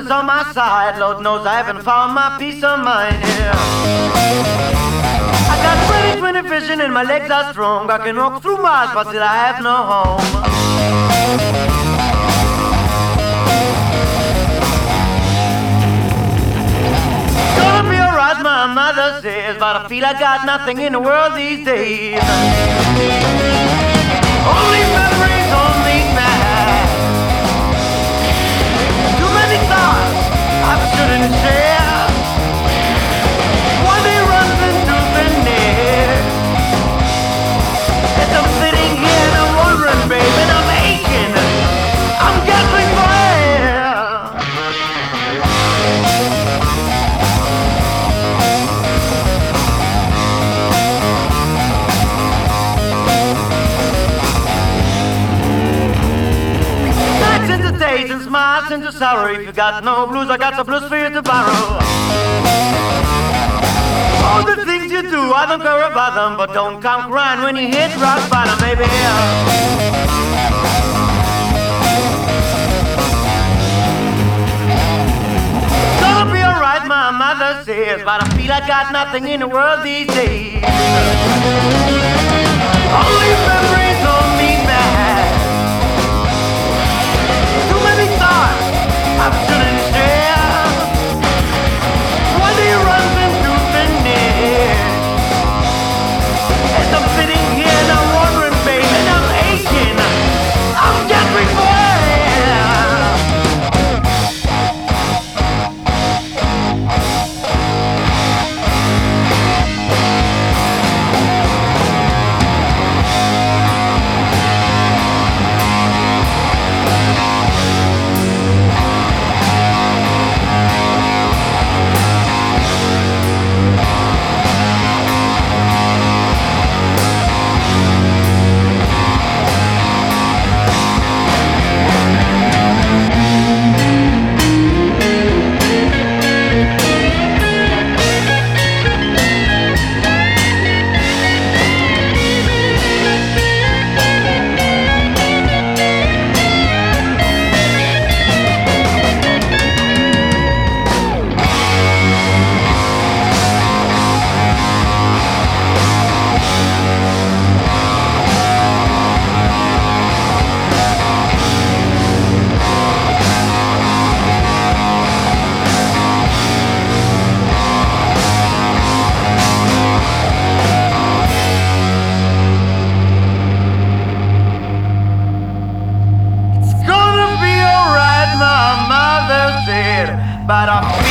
is on my side. Lord knows I haven't found my peace of mind here. I got 20/20 vision and my legs are strong. I can walk through Mars, but still I have no home. Gonna be alright, my mother says, but I feel I got nothing in the world these days. Only memories, only mad. Too many thoughts I shouldn't share. One day runs into the next. As I'm sitting here and I'm wondering, babe, and I'm aching. I'm gasping for air. Nights into days and smiles into sorrow. If you got no blues, I got the blues for you to borrow. All the things you do, I don't care about them, but don't come crying when you hit rock bottom, baby. Gonna be alright, my mother says, but I feel I got nothing in the world these days. Only memories on me mad. Too many thoughts I shouldn't share. One day runs into the next. As I'm sitting here and I'm wondering, babe, and I'm aching. I'm gasping for air. But I